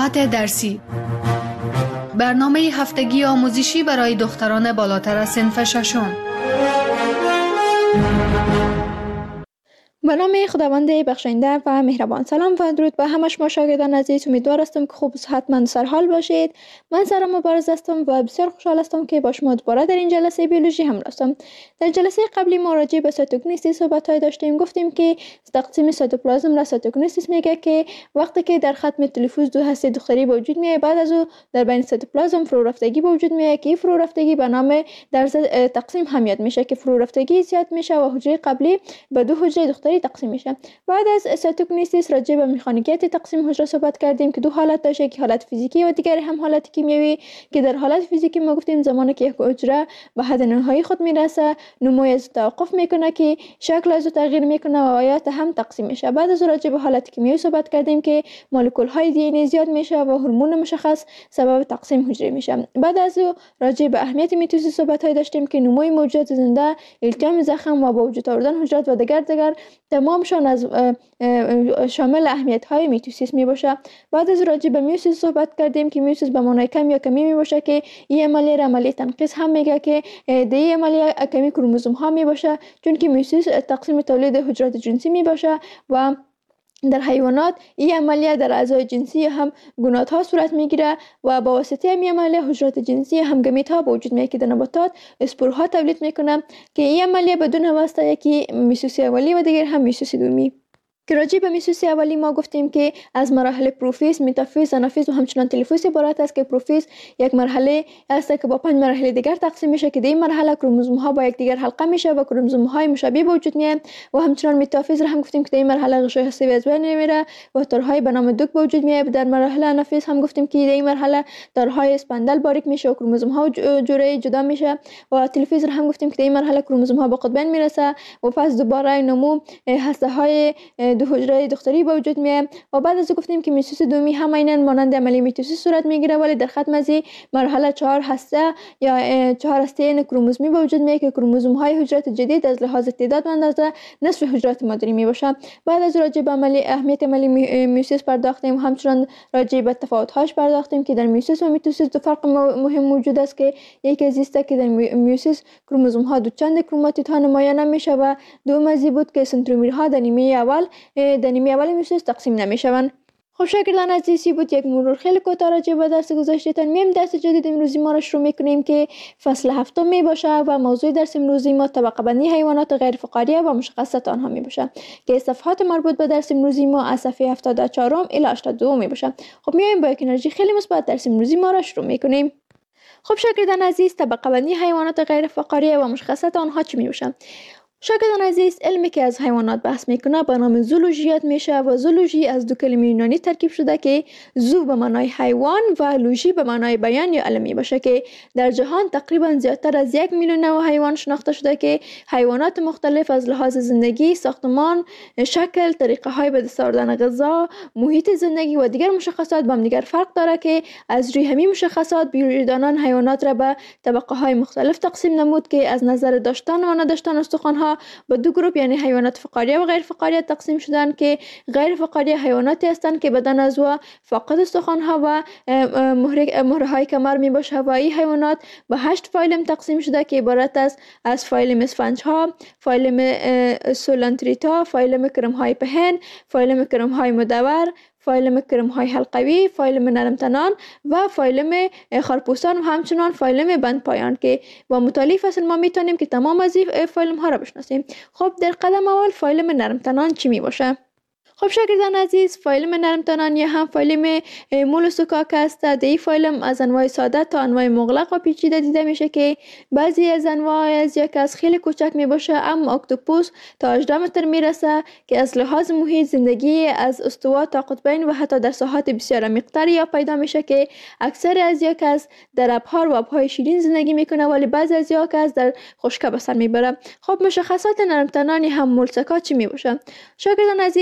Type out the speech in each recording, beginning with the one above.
ساعت درسی، برنامه هفتگی آموزشی برای دختران بالاتر از صنف ششم. به نام خداوند بخشنده و مهربان. سلام و درود به همه شما شاگردان عزیز. امیدوار هستم که خوب و صحتمند سرحال باشید. من سارا مبارز هستم و بسیار خوشحال هستم که با شما دوباره در این جلسه بیولوژی همراه هستم. در جلسه قبلی ما راجع به سایتوکینیسیس صحبت‌های داشتیم. گفتیم که تقسیم سایتوپلازم را سایتوکینیسیس میگه که وقتی که در ختم تلفوز دو هسته دختری به وجود میاد، بعد از او در بین سایتوپلازم فرو رفتگی به وجود میاد که فرو رفتگی به نام در تقسیم هم یاد میشه که فرو رفتگی زیاد میشه و حجره قبلی به دو حجره دختری تقسیم میشه. بعد از سایتوکینیسیس راجع به مکانیکیت تقسیم حجره صحبت کردیم که دو حالت داشته، که حالت فیزیکی و دیگری هم حالت کیمیایی، که در حالت فیزیکی ما گفتیم زمانی که یک حجره به حد نهایی خود میرسه نمو از توقف میکنه که شکل از تغییر میکنه و آیات هم تقسیم میشه. بعد از راجع به حالت کیمیایی صحبت کردیم که مولکول های دی ان ای زیاد میشه و هورمون مشخص سبب تقسیم حجره میشه. بعد از راجع به اهمیت میتوسیس صحبت های داشتیم که نموی موجودات زنده، التیام زخم و با وجود آوردن حجرات و دیگر تمامشان از شامل اهمیت های میتوسیس می باشه. بعد از راجع به میوسیس صحبت کردیم که میوسیس به معنای کم یا کمی می باشه که این عملیه را عملیه تنقیص هم میگه که در این عملیه کمی کروموزوم ها می باشه، چون که میوسیس تقسیم تولید حجرات جنسی می باشه و در حیوانات این عملیه در اعضای جنسی هم گونات ها صورت میگیره و با واسطه این عملیه حجرات جنسی هم گمیت ها به وجود میاد که در نباتات اسپورها تولید میکنه که این عملیه بدون واسطه یکی میوسیس اولی و دیگر هم میوسیس دومی. که راجع به میوسیس اولی ما گفتیم که از مراحل پروفیز، متافیز، آنافیز و همچنان تلفوز عبارت است که پروفیز یک مرحله است که با 5 مرحله دیگر تقسیم میشه که در این مرحله کروموزوم ها با یکدیگر حلقه میشه و کروموزوم های مشابه به وجود میاد و همچنان متافیز را هم گفتیم که در این مرحله غشای هسته‌ای از بین میره و تارهای به نام دوک به وجود میاد. در مرحله آنافیز هم گفتیم که در این مرحله تارهای اسپندل باریک میشه و کروموزوم ها جوره جدا میشه و تلفوز را هم گفتیم که در این مرحله کروموزوم ها به قطبین میرسه و پس دوباره نمو هسته های دو حجره دختری به وجود میاد و بعد از گفتیم که میوسیس دومی هم عیناً مانند عملیه میتوسیس صورت میگیره، ولی در ختم از مرحله 4 هسته یا 4 هسته کروموزومی به وجود میاد که کروموزوم های حجرات جدید از لحاظ تعداد و اندازه نصف حجرات مادری می باشه. بعد از راجع به اهمیت عملیه میوسیس پرداختیم و همچنان راجع به تفاوت هاش پرداختیم که در میوسیس و میتوسیس دو فرق مهم موجود است که یکی از است که در میوسیس کروموزوم ها دو چند کروماتید ها نمایان نمیشه و دوم از بود که سنترومرها در نیمه اول میوسیس تقسیم نمیشوند. خب شاگردان عزیزی بود یک مرور خیلی کوتاه راجع به درس گذشتهتان. میم درس جدید امروزی ما را شروع میکنیم که فصل 7 می باشه و موضوع درس امروزی ما طبقه بندی حیوانات غیر فقاریه و مشخصات آنها می باشه که صفحات مربوط به درس امروزی ما از صفحه 74 الی 82 می باشه. خب میایم با یک انرژی خیلی مثبت درس امروزی ما را شروع میکنیم. خب شاگردان عزیز، طبقه بندی حیوانات غیر فقاریه و مشخصات آنها چی می باشه؟ شاگردان عزیز، علمی که از حیوانات بحث میکنه به نام زولوژی یاد میشه و زولوژی از دو کلمه یونانی ترکیب شده که زو به معنای حیوان و لوژی به معنای بیان یا علم باشه که در جهان تقریبا زیادتر از 1 میلیون نوع حیوان شناخته شده که حیوانات مختلف از لحاظ زندگی، ساختمان، شکل، طریقه های به دست آوردن غذا، محیط زندگی و دیگر مشخصات با هم دیگر فرق داره که از روی همین مشخصات بیولوژیدانان حیوانات را به طبقه های مختلف تقسیم نمود که از نظر داشتن و نداشتن استخوان ها به دو گروه یعنی حیوانات فقاریه و غیر فقاریه تقسیم شدن که غیر فقاریه حیواناتی هستند که بدن از و فاقد استخوان ها و مهره های کمر می باشه و این حیوانات به 8 فایلم تقسیم شده که عبارت از فایلم اسفنج ها، فایلم سولانتریتا، فایلم کرم های پهن، فایلم کرم های مدور، فایلم کرم های حلقوی، فایلم نرمتنان و فایلم خرپوستان و همچنان فایلم بند پایان که با مطالعه فصل ما میتونیم که تمام از این فایلم ها را بشناسیم. خب در قدم اول فایلم نرمتنان چی می باشه؟ خب شاگردان عزیز، فایلم نرمتنان یا هم فایلم مولوسوکاک است. در این فایلم از انواع ساده تا انواع مغلق و پیچیده دیده میشه که بعضی از انواع از یک از خیلی کوچک می باشه، اما اکتوپوس تا 18 متر میرسه که از لحاظ محیط زندگی از استوا تا قطبین و حتی در ساحات بسیار عمیق‌تر یا پیدا میشه که اکثر از یک از در ابحار و آبهای شیرین زندگی میکنه ولی بعضی از یک از در خشکه به سر میبره. خب مشخصات نرمتنان هم مولوسکا چی می باشه؟ شاگردان عزیز،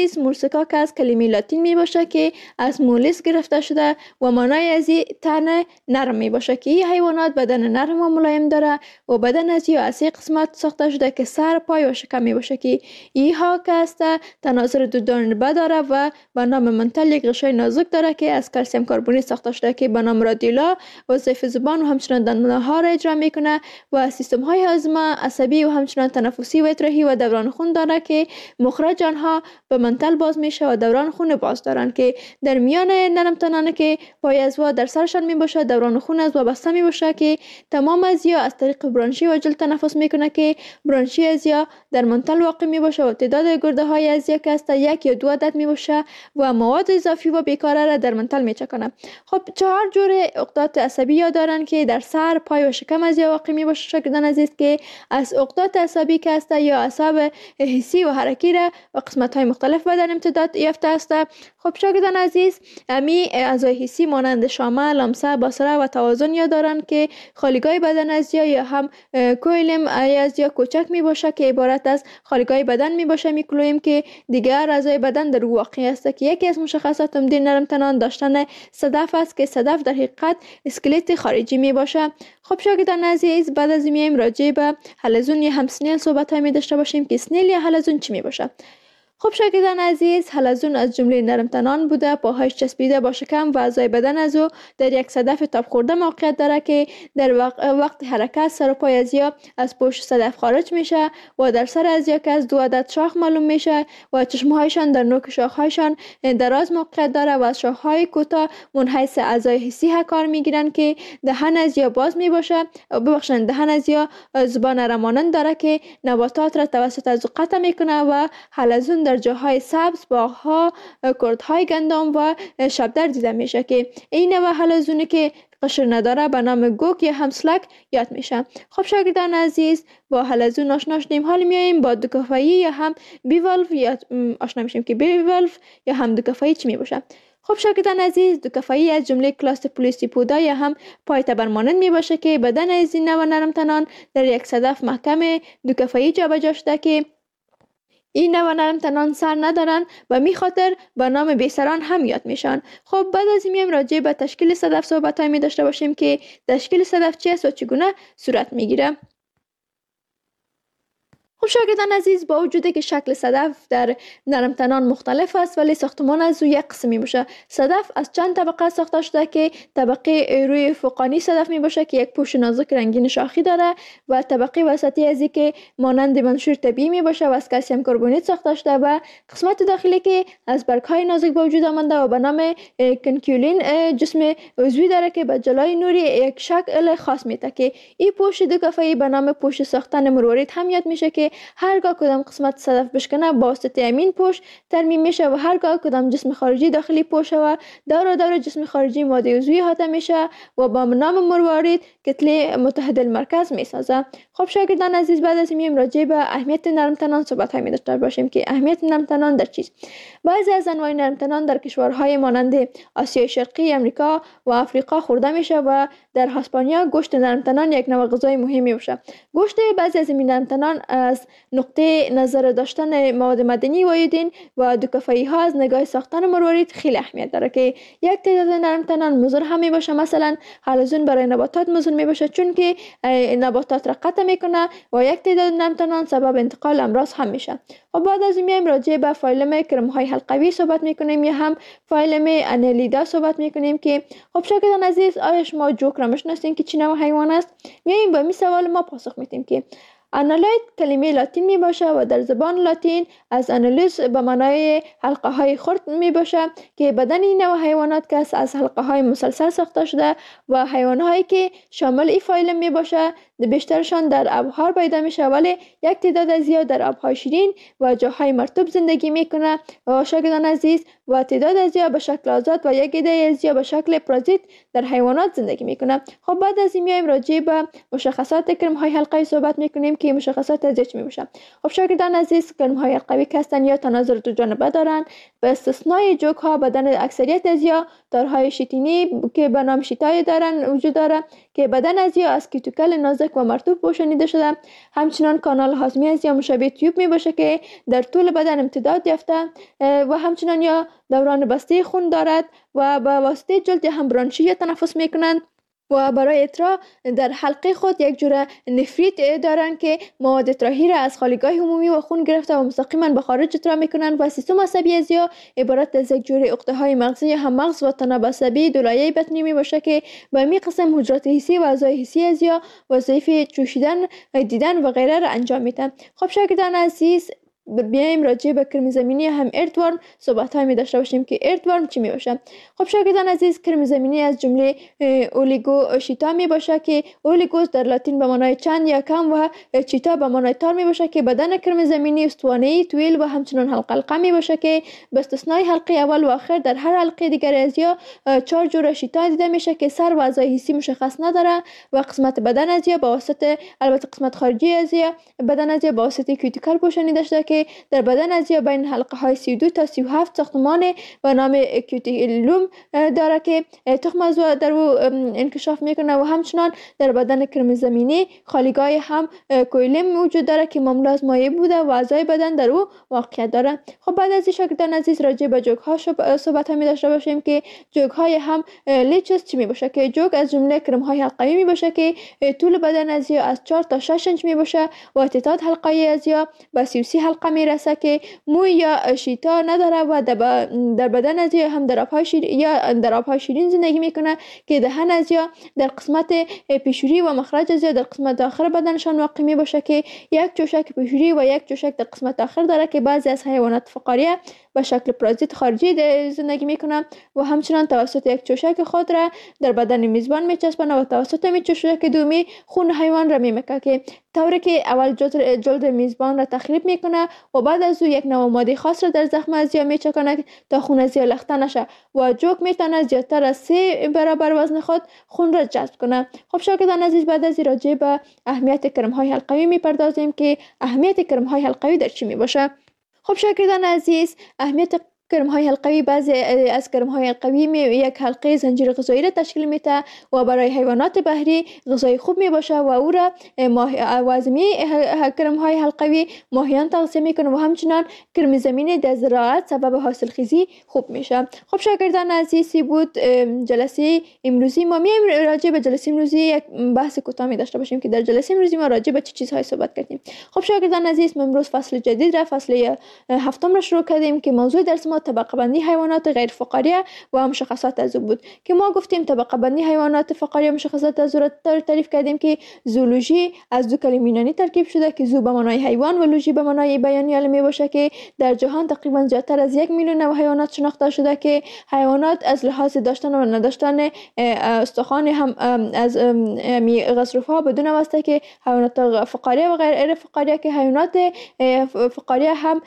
موسیقا که از کلمه لاتین می باشه که از مولیس گرفته شده و معنای از این تن نرم می باشه که این حیوانات بدن نرم و ملایم داره و بدن از این قسمت ساخته شده که سر، پای و شکم می باشه که اینها که است تناظر دو جانبه داره و به نام منتل یک غشای نازک داره که از کلسیم کربونی ساخته شده که به نام رادیولا وظایف زبان و همچنان دندانه ها را اجرا میکنه و سیستم های هاضمه، عصبی و همچنان تنفسی و اطراحی و دوران خون داره که مخرج آنها به منتل باز میشه و دوران خون باز دارن که در میان نرم تنانه که پای ازوا در سرشان می باشه دوران خون از وابسته می باشه که تمام ازیا از طریق برانشی و جلد تنفس میکنه که برانشی ازیا در منتل واقع می باشه و تعداد گرده های ازیا که است 1 یا 2 عدد می باشه و مواد اضافی و بیکاره را در منتل می چکنه. خب 4 جور عقدات عصبی یا دارن که در سر، پای و شکم ازیا واقع می باشه شاگردان عزیز که از عقدات عصبی که است یا اعصاب حسی و حرکی را و قسمت های مختلف بدن امتداد یافته است. خب شاگردان عزیز امی اعضای حسی مانند شامه، لمسه، بصره و توازن یا دارن که خالیگاه بدن ازیا یا هم کویلم ازیا کوچک می باشه که عبارت از خالیگاه بدن می باشه میکلویم که دیگر اعضای بدن در واقع است که یکی از مشخصات عمده نرم تنان داشتن صدف است که صدف در حقیقت اسکلت خارجی می باشه. خب شاگردان عزیز بعد از میایم راجع به حلزون یا هم سنیل صحبت های می داشته باشیم که سنیل یا حلزون چی می باشه. خب شاگردان عزیز حلزون از جمله نرم تنان بوده، پاهایش چسبیده با شکم و اعضای بدن از او در یک صدف تاب خورده موقعیت داره که در وقت حرکت سر و پای ازیا از پشت صدف خارج میشه و در سر ازیا که از 2 عدد شاخ معلوم میشه و چشمهایشان در نوک شاخهایشان دراز موقعیت داره و از شاخهای کوتاه منحیث اعضای حسی کار میگیرن که دهن ازیا باز میباشه دهن ازیا زبان رمانند داره که نباتات را توسط از قطع میکنه و حلزون در جاهای سبز، باغها، کردهای گندم و شبدر دیده میشه که این نوع حلزونی که قشر نداره به نام گوک یا همسلک یاد میشه. خب شاگردان عزیز با حلزون آشنا شدیم، حالا میایم با دوکافایی یا هم بیوالف یا آشنا میشیم که بیوالف یا هم دوکافایی چی میباشه. خب شاگردان عزیز دوکافایی از جمله کلاس پولیسی پودا یا هم پای تبرمانند می باشه که بدن از این نوع نرم تنان در یک صدف محکم دوکافایی جابجا شده که این نوع نرم تنان سر ندارن و می خاطر به نام بیسران هم یاد میشن. خب بعد از این میایم راجع به تشکیل صدف صحبت های می داشته باشیم که تشکیل صدف چی است و چگونه صورت میگیره. خب شاگردان عزیز با وجودی که شکل صدف در نرم تنان مختلف است ولی ساختمان از او یک قسم می باشه. صدف از چند طبقه ساخته شده که طبقه روی فوقانی صدف می باشه که یک پوست نازک رنگین شاخی داره و طبقه وسطی ازی که مانند منشور طبیعی می باشه و از کلسیم کربونیت ساخته شده و قسمت داخلی که از برگ های نازک به وجود آمده و به نام کنکیولین جسم عضوی داره که به جلای نوری یک شکل خاص میده که این پوست دوکافایی به نام پوست ساختن مروارید هم یاد میشه که هرگاه کدام قسمت صدف بشکنه با واسطه امین پوست ترمیم میشه و هرگاه کدام جسم خارجی داخلی پوست و دور جسم خارجی ماده عضوی احاطه میشه و با نام مروارید کتله متحد المرکز میسازه. خب شاگردان عزیز بعد از این راجع به اهمیت نرم تنان صحبت های داشته باشیم که اهمیت نرم تنان در چیست. بعضی از انواع نرم تنان در کشورهای مانند آسیای شرقی، امریکا و آفریقا خورده میشه و در اسپانیا گوشت نرم تنان یک نوع غذای مهمی باشه. گوشت بعضی از این نرم تنان از نقطه نظر داشتن مواد معدنی و ایودین و دوکافایی ها از نگاه ساختن مروارید خیلی اهمیت داره که یک تعداد نرم تنان مضر هم می باشه. مثلا حلزون برای نباتات مضر می باشه چون که نباتات را قطع میکنه و یک تعداد نرم تنان سبب انتقال امراض هم میشه. و بعد از این میایم راجع به فایلم کرم های حلقوی صحبت میکنیم یا هم فایلم انالیدا صحبت میکنیم که خب شاگردان عزیز آیا شما جوک را میشناسین که چه نوع حیوان است؟ میایم با این سوال ما پاسخ میدیم که انالاید کلمه لاتین می باشه و در زبان لاتین از انالوس به معنای حلقه های خرد می باشه که بدن این نوع حیوانات که از حلقه های مسلسل ساخته شده و حیوان هایی که شامل این فایلم می باشه بیشترشان در آبها پیدا میشه ولی یک تعداد زیاد در آبهای شیرین و جاهای مرطوب زندگی میکنه و شاگردان عزیز و تعداد زیاد به شکل آزاد و یک عده زیاد به شکل پرازیت در حیوانات زندگی میکنه. خب بعد از این میایم راجع به مشخصات کرم های حلقوی صحبت میکنیم که مشخصات از چی میشه. خب شاگردان عزیز کرم های حلقوی که هستن یا تناظر دو جانبه دارن به استثنای جوک ها بدن اکثریت ازیا تارهای شیتینی که به نام شیتای دارن وجود داره که بدن ازیا از کیتوکل نازک نازک و مرطوب پوشانیده شده. همچنان کانال هاضمه از یا مشابه تیوب می باشه که در طول بدن امتداد یافته و همچنان یا دوران بسته خون دارد و به واسطه جلد هم برانشی تنفس می کنند و برای اترا در حلقه خود یک جور نفریت دارند که مواد اطراحی را از خالیگاه عمومی و خون گرفته و مستقیما به خارج اترا میکنند و سیستم عصبی ازیا عبارت از یک جور عقده های مغزی یا هم مغز و تناب عصبی دو لایه‌ای بطنی می باشه که به می قسم حجرات حسی و اعضای حسی ازیا وظایف چوشیدن، دیدن و غیره را انجام میدن. خب شاگردان عزیز، بیایم راجع به کرم زمینی هم اردورم صحبت های می داشته باشیم که اردورم چی می باشه. خب شاگردان عزیز، کرم زمینی از جمله اولیگو شیتا می باشه که اولیگوس در لاتین به معنای چند یا کم و چیتا به معنای تار می باشه که بدن کرم زمینی استوانه‌ای طویل و همچنان حلقه می باشه که به استثنای حلقه اول و آخر در هر حلقه دیگر از یا 4 جور شیتا دیده میشه که سر و اعضای حسی مشخص نداره و قسمت بدن از یا به واسطه البته قسمت خارجی از یا بدن از یا به واسطه کیوتیکل پوشانیده شده که در بدن از یا بین حلقه های 32 تا 37 ساختمان و نام کیوتیلوم داره که تخم از در او انکشاف میکنه و همچنان در بدن کرم زمینی خالیگاه هم کویلم موجود داره که معمولا از مایع بوده و اعضای بدن در او واقعیت داره. خب بعد از شاگردان عزیز راجع به جوک ها صحبت می داشته باشیم که جوک های هم لیچز چی می باشه که جوک از جمله کرم های حلقوی می باشه که طول بدن از یا از 4 تا 6 انچ می باشه و تعداد حلقه از یا به 33 حلقه می رسه که موی یا شیتا نداره و در بدن از یا هم در آبهای شیرین زندگی میکنه که دهن از یا در قسمت پیشوری و مخرج از یا در قسمت آخر بدنشان واقع می باشه که یک چوشک پیشوری و یک چوشک در قسمت آخر داره که بعضی از حیوانات فقاریه به شکل پرازیت خارجی زندگی میکنه و همچنان توسط یک چوشک خود را در بدن میزبان میچسبانه و توسط می چوشک دومی خون حیوان را میمکه که طوری که اول جلد میزبان را تخریب میکنه و بعد از او یک نوع ماده خاص را در زخم از یا میچکنه تا خون از یا لخته نشه و جوک میتونه زیادتر از 3 برابر وزن خود خون را جذب کنه. خب شاگردان عزیز، بعد از راجع به اهمیت کرم های حلقوی میپردازیم که اهمیت کرم های حلقوی در چی میباشه. خب شاگردان عزیز، اهمیت کرم های حلقوی، بعضی از کرم های حلقوی یک حلقه زنجیر غذایی را تشکیل میده و برای حیوانات بحری غذای خوب می باشه و او را وازمی کرم های حلقوی ماهیان تغذیه میکنه و همچنان کرم زمینی در زراعت سبب حاصل خیزی خوب میشه. خب شاگردان عزیزی بود جلسه امروزی ما. میایم راجع به جلسه امروزی یک بحث کوتاه می داشته باشیم که در جلسه امروزی ما راجع به چه چیزهای صحبت کردیم. خب شاگردان عزیز، ما امروز فصل جدید را فصل 7 را شروع کردیم که موضوع درس ما طبقه بندی حیوانات غیر فقاریه و مشخصات از او بود که ما گفتیم طبقه بندی حیوانات فقاریه مشخصات از او را تعریف کردیم که زولوژی از دو کلمه یونانی ترکیب شده که زو به معنای حیوان و لوژی به معنای بیانی علمی باشه که در جهان تقریبا زیادتر از 1 میلیون نوع حیوانات شناخته شده که حیوانات از لحاظ داشتن و نداشتن استخوان هم از غضروفها بدون واسطه که حیوانات فقاریه و غیر فقاریه که حیوانات فقاریه هم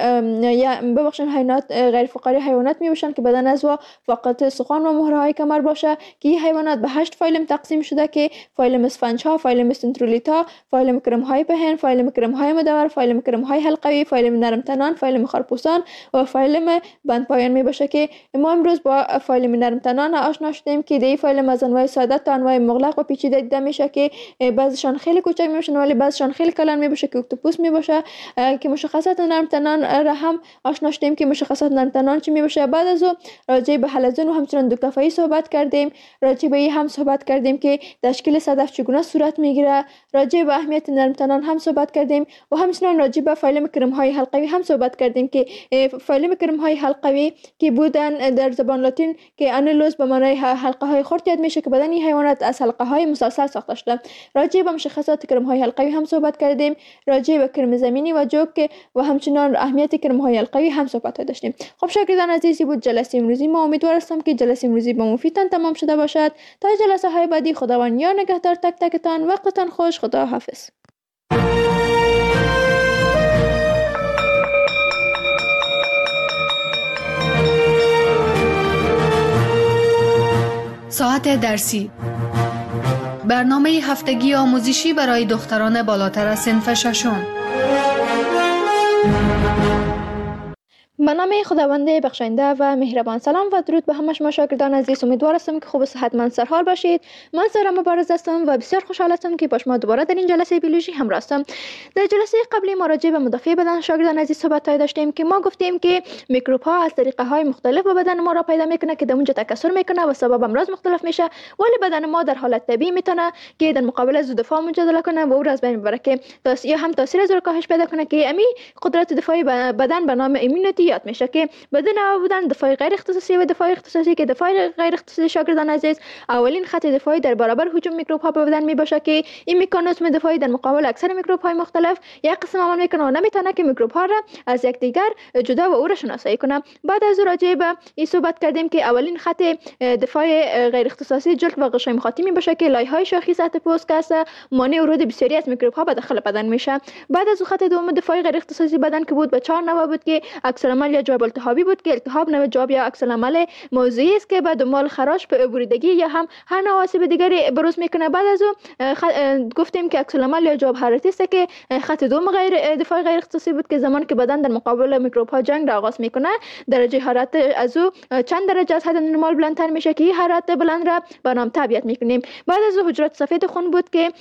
یا ببخشید حیوانات غیر فقاری حیوانات می باشند که بدن از و فقط استخوان و مهره های کمر باشه که این حیوانات به 8 فایلم تقسیم شده که فایلم اسفنج ها، فایلم سنترولیتا، فایلم کرم های پهن، فایلم کرم های مدور، فایلم کرم های حلقوی، فایلم نرم تنان، فایلم خارپوسان و فایلم بند پایان می باشه که ما امروز با فایلم نرم تنان آشنا شدیم که دی فایلم از انواع ساده تا انواع مغلق و پیچیده دیده میشه که بعضیشان خیلی کوچک میشن ولی بعضیشان خیلی کلان می باشه که اکتوپوس می باشه که مشخصات نرم تنان را هم آشنا شدیم که مشخصات نرم تنان چی می باشه. بعد از او راجع به حلزون و همچنان دوکافایی صحبت کردیم، راجع به این هم صحبت کردیم که تشکیل صدف چگونه صورت میگیره، راجع به اهمیت نرم تنان هم صحبت کردیم و همچنان راجع به فایلم کرم های حلقوی هم صحبت کردیم که فایلم کرم های حلقوی که بودن در زبان لاتین که انولوس به معنای حلقه های خرد یاد میشه که بدن این حیوانات از حلقه های مسلسل ساخته شده. راجع به مشخصات کرم های حلقوی هم صحبت کردیم، راجع به کرم زمینی و جوک و همچنان اهمیت کرم های حلقوی هم صحبت داشتیم. خب شاگردان عزیزی بود جلسه امروزی ما. امیدوار هستم که جلسه امروزی با مفیدتان تمام شده باشد. تا جلسه های بعدی خداوند یار نگهدار تک تکتان. وقتتان خوش. خدا حافظ. ساعت درسی، برنامه هفتگی آموزشی برای دختران بالاتر از صنف ششم. به نام خداوند بخشنده و مهربان. سلام و درود به همه شما شاگردان عزیز. امیدوار هستم که خوب و صحتمند سرحال باشید. من سارا مبارز هستم و بسیار خوشحال هستم که با شما دوباره در این جلسه بیولوژی همراه هستم. در جلسه قبلی ما راجع به مدافع بدن شاگردان عزیز صحبت داشتیم که ما گفتیم که میکروب ها از طریقه های مختلف به بدن ما را پیدا میکنه که در اونجا تکثر میکنه و سبب امراض مختلف میشه، ولی بدن ما در حالت طبیعی میتونه که در مقابل از دفاع مجادله کنه و او را از بین ببره که یا هم تاثیر از کاهش پیدا کنه که امی قدرت دفاعی بدن به نام ایمونیتی یاد میشه که بدون بودن دفاع غیر اختصاصی و دفاع اختصاصی که دفاع غیر اختصاصی شاگردان عزیز اولین خط دفاعی در برابر هجوم میکروب ها به بدن می باشه که این مکانیزم دفاعی در مقابل اکثر میکروب های مختلف یک قسم عمل میکنه و نمیتونه که میکروب ها را از یکدیگر جدا و او را شناسایی کنه. بعد از راجع به این صحبت کردیم که اولین خط دفاع غیر اختصاصی جلد و غشای مخاطی می باشه که لایه های شاخی سطح پوست که مانع ورود بسیاری از میکروب ها به داخل بدن میشه. بعد از خط دوم دفاع غیر اختصاصی بدن که بود به 4 نوع بود که عکس العمل یا جواب التهابی بود که التهاب نوع جواب یا عکس العمل موضعی است که به دنبال خراش، بریدگی یا هم هر نوع آسیب دیگری بروز میکنه. بعد از گفتیم که عکس العمل یا جواب حرارتی است که خط دوم دفاع غیر اختصاصی بود که زمانی که بدن در مقابل میکروب ها جنگ را آغاز میکنه درجه حرارت از او چند درجه از حد نرمال بلندتر میشه که این حرارت بلند را به نام تبعیت میکنیم. بعد از حجرات سفید خون بود که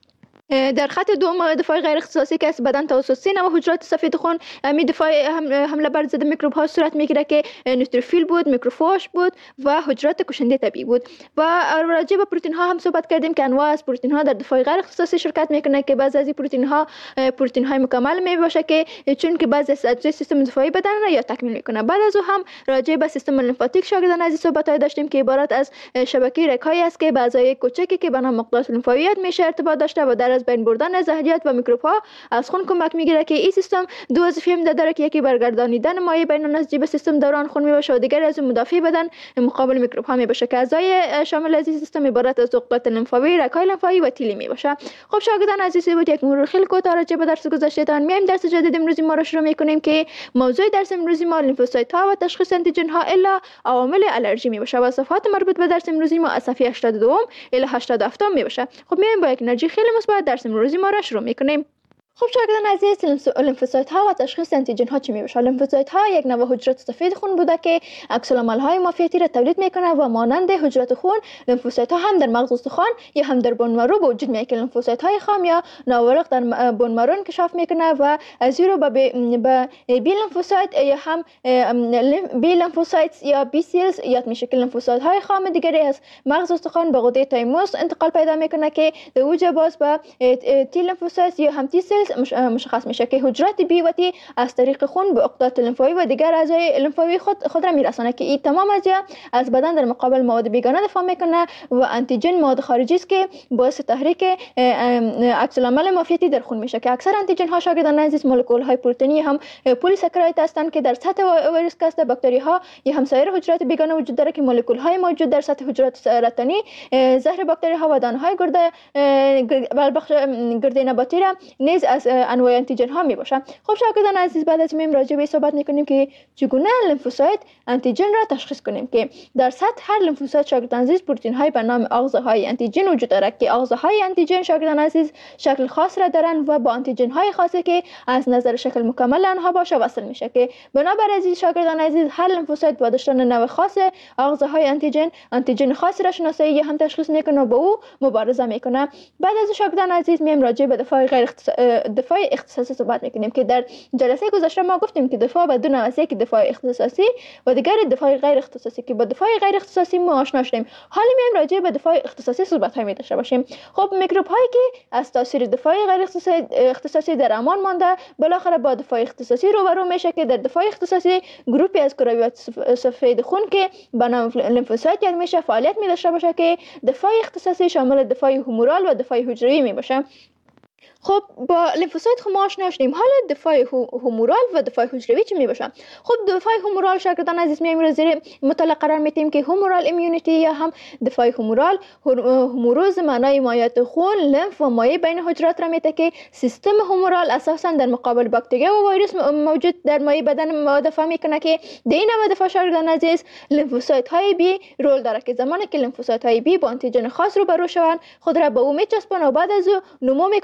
در خط دوم دفاع غیر اختصاصی که از بدن توسط 3 نوع حجرات سفید خون می دفاع حمله بر ضد میکروب ها صورت میگیره که نوتروفیل بود، میکروفاژ بود و حجرات کشنده طبیعی بود. و راجع به پروتئین ها هم صحبت کردیم که انواع از پروتئین ها در دفاع غیر اختصاصی شرکت میکنه که بعضی از این پروتئین های مکمل می باشه که چون که بعضی از اجزای سیستم دفاعی بدن را یا تکمیل میکنه. بعد از او هم راجع به سیستم لیمفاتیک شاگردان عزیز صحبت داشتیم که عبارت از شبکه رگ‌هایی است که به اعضای کوچکی که به نام مقدار لیمفاویت میشه ارتباط داشته و در از بین بردن زهریات و میکروب ها از خون کمک میگیره که این سیستم دو وظیفه هم داره که یکی برگردانیدن مایع بین نسجی به سیستم دوران خون میباشه و دیگر از مدافع بدن مقابل میکروب ها میباشه که اعضای شامل از این سیستم عبارت از عقدات لیمفاوی، رگ‌های لیمفاوی و تیلی میباشه. خب شاگردان عزیز بود یک مرور خیلی کوتاه راجع به درس گذشته میایم درس جدید امروزی ما رو شروع میکنیم که موضوع درس امروزی ما لیمفوسایت ها و تشخیص آنتیژن ها الا عوامل آلرژی میباشه و صفحات مربوط به درس امروزی ما از صفحه 82 الی 87 میباشه. خب میایم با یک انرژی خیلی مثبت درس امروزی ما را شروع میکنیم. خب شاگردان عزیز لیمفوسایت ها و تشخیص آنتیژن ها چی میباشه؟ لیمفوسایت ها یک نوع حجرات سفید خون بوده که عکس العمل های معافیتی را تولید میکنه و مانند حجرات خون لیمفوسایت ها هم در مغز استخوان یا هم در بون مرو به وجود میاد که لیمفوسایت های خام یا ناورق در بون مرو انکشاف میکنه و از این رو به بی لیمفوسایت یا هم بی لیمفوسایت یا بی سیلز یاد میشه که لیمفوسایت های خام دیگری از مغز استخوان به غده تایموس انتقال پیدا میکنه که در اوج باز به تی لیمفوسایت یا هم تی سیلز مشخص میشه که حجرات بی و تی از طریق خون به عقدات لیمفاوی و دیگر اعضای لیمفاوی خود را میرسانه که این تمام اجزا از بدن در مقابل مواد بیگانه دفاع میکنه و آنتیژن مواد خارجی است که باعث تحریک عکس العمل معافیتی در خون میشه که اکثر آنتیژن ها شاگردان عزیز مولکول های پروتئینی هم پلی ساکراید هستند که در سطح ویروس کاست باکتری ها یا هم سایر حجرات بیگانه وجود داره که مولکول های موجود در سطح حجرات سرطانی زهر باکتری ها و دانه های گرده نباتی را نیز از انواع آنتیژن ها می باشه. خب شاگردان عزیز بعد از میم راجع به صحبت میکنیم که چگونه لیمفوسایت آنتیژن را تشخیص کنیم که در سطح هر لیمفوسایت شاگردان عزیز پروتئین های به نام آغازهای آنتیژن وجود داره که آغازهای آنتیژن شاگردان عزیز شکل خاص را دارن و با آنتیژن های خاصی که از نظر شکل مکمل آنها باشه وصل میشه که بنابر عزیز شاگردان عزیز هر لیمفوسایت با داشتن نوع خاص آغازهای آنتیژن خاصی را شناسایی یا هم تشخیص میکنه و با او مبارزه میکنه. بعد از شاگردان عزیز میم راجع به دفاع اختصاصی صحبت میکنیم که در جلسه گذشته ما گفتیم که دفاع به دو نوع است، که دفاع اختصاصی و دیگر دفاع غیر اختصاصی که با دفاع غیر اختصاصی ما آشنا شدیم. حالا میایم راجع به دفاع اختصاصی صحبت های داشته باشیم. خب میکروب هایی که از تاثیر دفاع غیر اختصاصی در امان مانده بالاخره با دفاع اختصاصی روبرو میشه که در دفاع اختصاصی گروپی از کرویات سفید خون که به نام لیمفوسایت یاد میشه فعالیت می داشته باشه که دفاع اختصاصی شامل دفاع هومورال و دفاع حجروی می باشه. خب با لیمفوسایت خب ما آشنا شدیم. حالا دفاع هومورال و دفاع حجروی چی میباشه؟ خب دفاع هومورال شاگردان عزیز میایم رو زیر مطالعه قرار میدیم که هومورال ایمیونیتی یا هم دفاع هومورال هوموروز معنای مایعات خون، لمف و مایع بین حجرات را میده که سیستم هومورال اساسا در مقابل باکتریا و ویروس موجود در مایع بدن دفاع میکنه که در این نوع دفاع شاگردان عزیز لیمفوسایت های بی رول داره که زمانی که لیمفوسایت های بی با آنتیژن خاص روبرو شوند خود را به او میچسبونه و بعد از او نمو میکنه و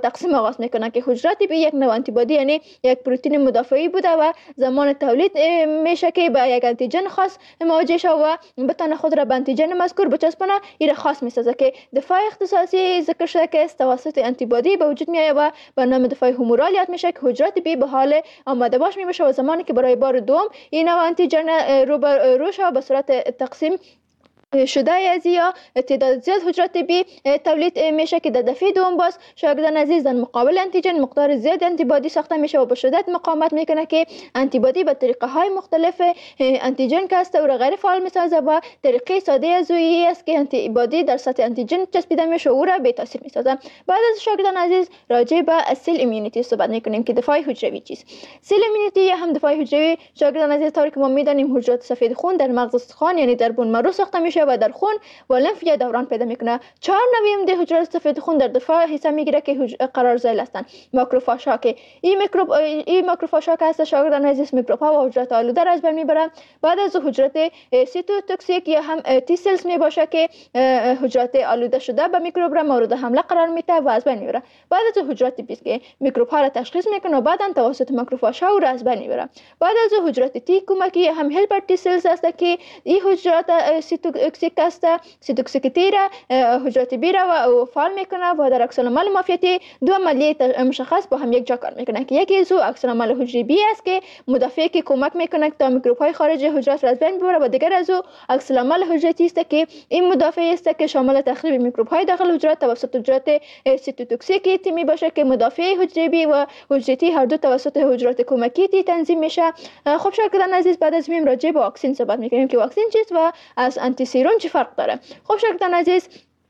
تقسیم آغاز میکنه که حجرات بی یک نوع آنتیبادی یعنی یک پروتئین مدافعی بوده و زمان تولید میشه که با یک آنتیژن خاص مواجه شود و بتونه خود را به آنتیژن مذکور بچسبانه. این خاص میسازه که دفاع اختصاصی ذکر شده که توسط آنتیبادی به وجود میآید و به نام دفاع هومورال یاد میشه که حجرات بی به حال آماده باش میشه و زمانی که برای بار دوم این نوع آنتیژن رو شود به صورت تقسیم شده از یا تعداد زیاد حجرات بی تولید میشه که در دفعه دوم باز شاگردان عزیز در مقابل آنتیژن مقدار زیاد آنتیبادی ساخته میشه و به شدت مقاومت میکنه که آنتیبادی به طریقه های مختلف آنتیژن که است او را غیر فعال میسازه و طریقه ساده از اویی است که آنتیبادی در سطح آنتیژن چسبیده میشه و او را بی تاثیر میسازه. بعد از شاگردان عزیز راجع به سیل ایمیونیتی صحبت میکنیم که دفاع حجروی چیست. سیل ایمیونیتی یا هم دفاع حجروی شاگردان عزیز طوری که ما میدانیم حجرات سفید خون در مغز استخوان یعنی در بون مرو ساخته میشه و در خون و لنف یا دوران پیدا میکنه. 4 نوع ده حجرات سفید خون در دفاع حصه میگیره که قرار ذیل هستند. ماکروفاژ ها که این ماکروفاژ ها که هست شاگردان عزیز میکروب ها و حجرات آلوده را از بین میبرن. بعد از حجرات سیتوتوکسیک یا هم تی سلز میباشه که حجرات آلوده شده به میکروب را مورد حمله قرار میده و از بین میبره. بعد از حجرات بیس که میکروب ها را تشخیص میکنه و بعدا توسط ماکروفاژ ها را از بین میبره. بعد از حجرات تی کمکی هم هلپر تی سلز هست که این حجرات سیتوتوکسیک است. سیتوکسیکیتی را حجرات بی را و فعال میکنه و در عکس العمل مافیتی دو عملیه مشخص با هم یک جا کار میکنه که یکی از عکس العمل حجره بی است که مدافعی که کمک میکنه تا میکروب های خارج حجرات را از بین ببره و دیگر از عکس العمل حجره تی است که این مدافعی است که شامل تخریب میکروب های داخل حجرات توسط حجرات سیتوتوکسیک تی میباشه که مدافع حجره بی و حجره تی هر دو توسط حجرات کمکی تی تنظیم میشه. خب شاگردان عزیز بعد از میم راجع به واکسن صحبت میکنیم که واکسن چیست و از آنتی سیروم چه فرق داره. خب شاگردان عزیز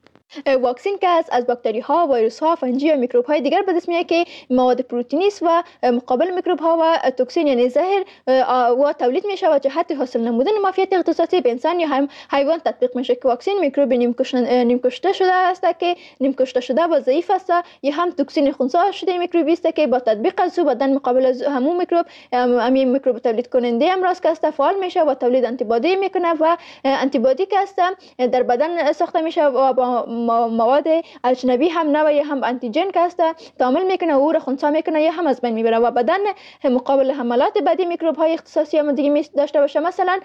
واکسن که از باکتری ها، ویروس ها، فنجی و میکروب های دیگر به دست میاد که مواد پروتئینی است و مقابل میکروب ها و توکسین یعنی زهر و تولید میشه و جهت حاصل نمودن مافیت اختصاصی به انسان یا هم حیوان تطبیق میشه که واکسن میکروب نیم کشته شده است که نیم کشته شده و ضعیف است یا هم توکسین خنثی شده میکروبی است که با تطبیق از او بدن مقابل از همون میکروب همین میکروب تولید کننده امراض که است فعال میشه و تولید آنتیبادی میکنه و آنتیبادی که است در بدن ساخته میشه و با مواد اجنبی هم نه و یا هم آنتیژن که است تعامل میکنه و او را خنثی میکنه یا هم از بین میبره و بدن مقابل حملات بعدی میکروب های اختصاصی هم دیگه داشته باشه. مثلا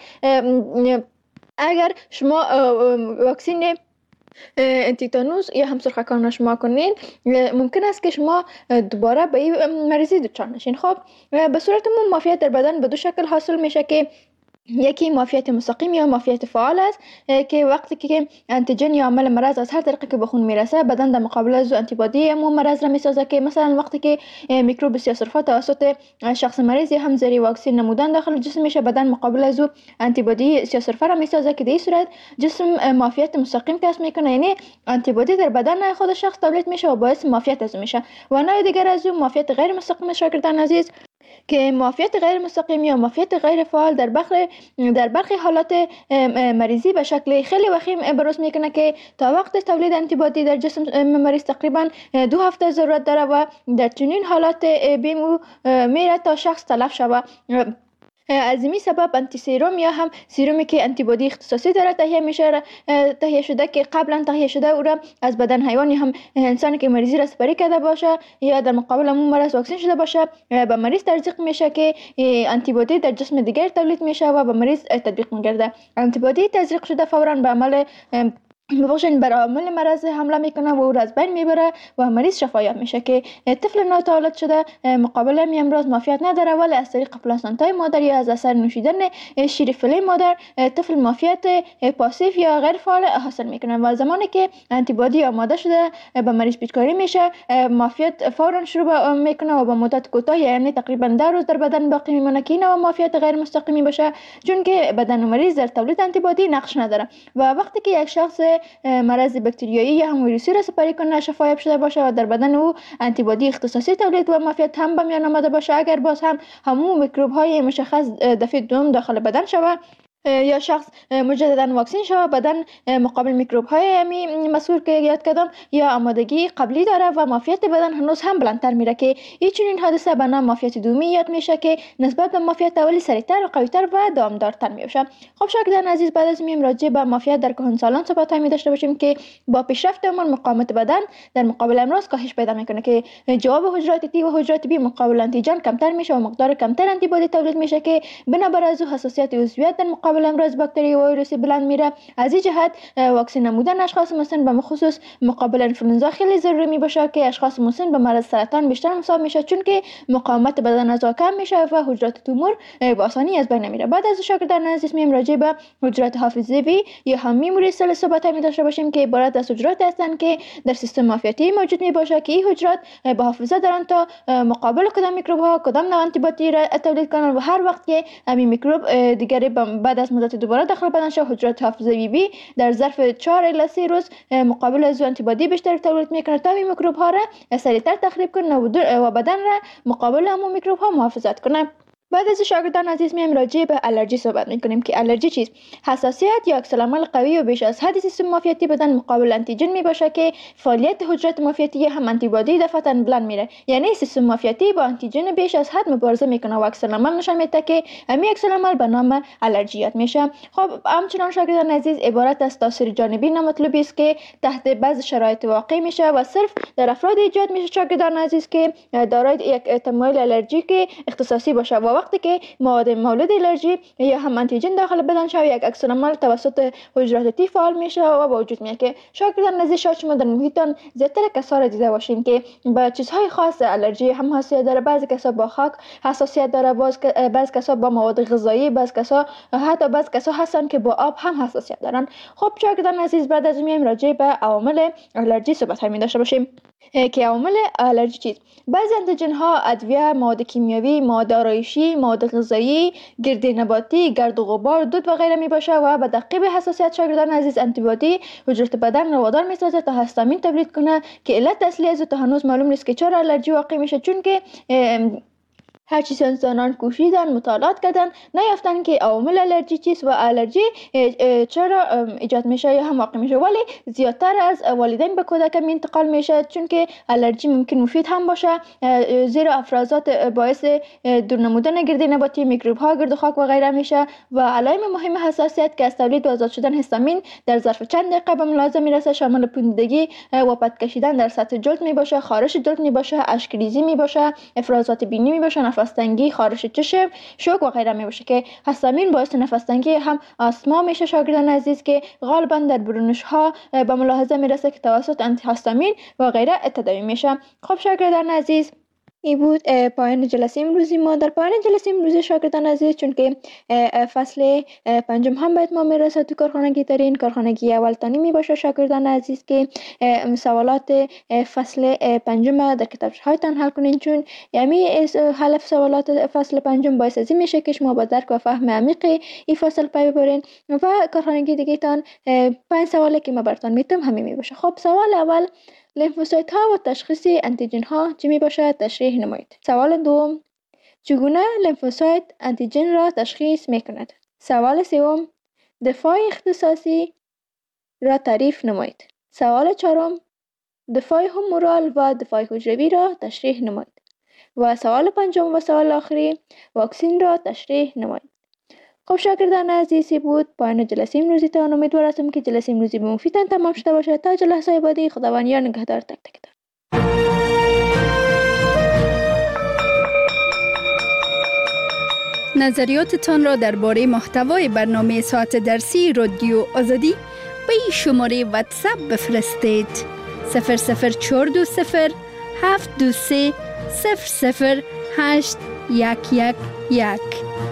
اگر شما واکسن تیتانوس یا هم سرخکان شما کنین ممکن است که شما دوباره به این مریضی دچار نشین. خب به صورت عموم مافیت در بدن به دو شکل حاصل میشه که یکی مافیت مستقیم یا مافیت فعال است که وقتی که آنتیژن یا عامل مرض از هر طریقی که به خون میرسه بدن در مقابل از آنتیبادی همون مرض را میسازه که مثلا وقتی که میکروب سیاه‌سرفه توسط شخص مریض یا هم زری واکسن نمودن داخل جسم میشه بدن مقابل از آنتیبادی سیاه‌سرفه را میسازه که در این صورت جسم مافیت مستقیم کسب میکنه یعنی آنتیبادی در بدن خود شخص تولید میشه و باعث مافیت از میشه. و نوع دیگر از مافیت غیر مستقیم شاگردان عزیز که مافیت غیر مستقیم یا مافیت غیر فعال در برخی حالات مریضی به شکل خیلی وخیم بروز میکنه که تا وقت تولید آنتیبادی در جسم مریض تقریبا 2 هفته ضرورت داره و در چنین حالات بیمو میره تا شخص تلف شود. از این سبب آنتی سیروم یا هم سیرومی که آنتیبادی اختصاصی داره تهیه شده که قبلا تهیه شده او را از بدن حیوان یا هم انسانی که مریضی را سپری کرده باشه یا در مقابل اون مرض واکسن شده باشه به مریض تزریق میشه که آنتیبادی در جسم دیگر تولید میشه و به مریض تطبیق میگرده. آنتیبادی تزریق شده فورا به عمل بر عامل مرض حمله میکنه و او را از بین میبره و مریض شفایاب میشه که طفل ناتولد شده مقابل همین امراض مافیت نداره ولی از طریق پلاسنتای مادر یا از اثر نوشیدن شیر فیله مادر طفل مافیت پاسیو یا غیر فعال حاصل میکنه و زمانی که آنتیبادی آماده شده به مریض پیچکاری میشه مافیت فورا شروع میکنه و با مدت کوتاه یعنی تقریبا 10 روز در بدن باقی میمونه که اینو مافیت غیر مستقیمی باشه چون که بدن مریض در تولید آنتیبادی نقش نداره و وقتی که یک شخص مرض باکتریایی یا هم ویروسی را سپری کنه شفایاب شده باشه و در بدن او آنتیبادی اختصاصی تولید و مافیت هم به میان آمده باشه اگر باز هم همون میکروب های مشخص دفعه دوم داخل بدن شود یا شخص مجددا واکسن شود بدن مقابل میکروب های مذکور که یاد کردم یا آمادگی قبلی داره و معافیت بدن هنوز هم بلندتر میره که این چنین حادثه به نام معافیت دومی یاد میشه که نسبت به معافیت اولی سریعتر و قویتر و دامدارتر میشه. خب شاگردان عزیز، بعد از میم راجع به معافیت در کهنسالان صحبت می داشته باشیم که با پیشرفت عمر مقاومت بدن در مقابل امراض کاهش پیدا میکنه که جواب حجرات تی و حجرات بی مقابل آنتیجن کمتر میشه و مقدار کمتر آنتی بادی تولید میشه که بنابر از حساسیت عضویت در مقابل امراض باکتری و ویروسی بلند میره. از این جهت واکسن نمودن اشخاص مسن به خصوص مقابل انفلوئنزا خیلی ضروری می باشه که اشخاص مسن به مرض سرطان بیشتر مصاب میشه چون که مقاومت بدن از کم میشه و حجرات تومور به آسانی از بین نمیره. بعد از شاگردان عزیز میم راجع به حجرات حافظه‌ای یا هم میموری سل صحبت می داشته باشیم که عبارت از حجرات هستند که در سیستم معافیتی موجود می باشه که این حجرات به حافظه دارن تا مقابل کدام میکروب ها کدام نوع آنتی بادی را تولید کنن و هر وقت که همین میکروب دیگری بعد از مدت دوباره داخل بدن شد حجرات حافظه‌ای بی در ظرف 4 الی 3 روز مقابل از آنتی بادی بیشتر تولید میکنه تا این میکروب ها را سریعتر تخریب کنه و بدن را مقابل همون میکروب ها محافظت کنه. بعد از شاگردان عزیز میم راجع به الرژی صحبت میکنیم که الرژی چیست؟ حساسیت یا عکس‌العمل قوی و بیش از حد سیستم معافیتی بدن مقابل آنتیجن می باشه که فعالیت حجرات معافیتی هم آنتی بادی دفعتاً بلند میره، یعنی سیستم معافیتی با آنتیجن بیش از حد مبارزه میکنه و عکس‌العمل نشان میده که همین عکس‌العمل به نام الرژیات میشه. خب همچنان شاگردان عزیز عبارت از تاثیر جانبی نامطلوبی است که تحت بعض شرایط واقع میشه و صرف در افراد ایجاد میشه شاگردان عزیز که دارای یک تمایل الرژیک اختصاصی باشه و وقتی که مواد مولد الرژی یا هم آنتیجن داخل بدن شود یک عکس‌العمل توسط حجرات تی فعال میشه و با وجود میاد که شاگردان عزیز شاید شما در محیطتان زیادتر کسا را دیده باشین که با چیزهای خاص الرژی هم حساسیت داره. بعضی کسا با خاک حساسیت داره، بعضی کسا با مواد غذایی، بعضی کسا هستن که با آب هم حساسیت دارن. خب شاگردان عزیز بعد از میایم راجع به عوامل الرژی صحبت می داشته باشیم که عوامل الرژی چیست؟ بعضی آنتیژن ها، ادویه، مواد کیمیاوی، مواد آرایشی، مواد غذایی، گرد نباتی، گرد و غبار، دود و غیره می باشه و به تعقیب حساسیت شاگردان عزیز آنتی بادی حجرات بدن را وادار می سازه تا هستامین تولید کنه که علت اصلی از تا هنوز معلوم نیست که چرا الرژی واقع میشه، چون که هرچی سنسانان کوشیدن مطالعات کردن نیافتن که عوامل الرژی چیست و الرژی چرا ایجاد میشه یا هم واقع میشه، ولی زیادتر از والدین به کودک انتقال میشه چون که الرژی ممکن مفید هم باشه زیرا افرازات باعث دور نمودن گرد نباتی، میکروب ها، گرد و خاک و غیره میشه و علائم مهم حساسیت که از تولید و آزاد شدن هیستامین در ظرف چند دقیقه به ملاحظه میرسه شامل پوندگی و پد کشیدن در سطح جلد می باشه، خارش جلد می باشه، اشک ریزی می باشه، افرازات بینی می باشه، نفس تنگی، خارش چشم، شوک و غیره می باشه که هیستامین باعث نفس تنگی هم آسما میشه شاگردان عزیز که غالبا در برونش ها به ملاحظه میرسه که توسط آنتی هیستامین و غیره تداوی میشه. خب شاگردان عزیز این بود پایان جلسه امروزی ما. در پایان جلسه امروزی شاگردان عزیز چون که فصل پنجم هم باید ما میرسه تو کارخانگی ترین کارخانگی اول تانی می باشه شاگردان عزیز که سوالات فصل پنجم در کتابچه هایتان حل کنین، چون یعنی حل سوالات فصل پنجم باعث از این میشه که شما با درک و فهم عمیق این فصل پی ببرین و کارخانگی دیگه تان 5 سوالی که ما براتون میتونم همین می باشه. خب سوال اول، لیمفوسایت ها و تشخیص انتیجن ها چی می باشد؟ تشریح نمایید. سوال دوم، چگونه لیمفوسایت انتیجن را تشخیص می کند؟ سوال سوم، دفاع اختصاصی را تعریف نمایید. سوال چهارم، دفاع هومورال و دفاع حجروی را تشریح نمایید. و سوال پنجم و سوال آخری، واکسین را تشریح نمایید. خب شاگردان عزیزی بود پایان جلسه امروزی تان. امیدوار هستم که جلسه امروزی به مفیدتان تمام شده باشد. تا جلسه بعدی خداوند یار نگهدار تک تکتان. نظریاتتان را درباره محتوای برنامه ساعت درسی رادیو آزادی به این شماره واتساپ بفرستید: 00420 723 008 111.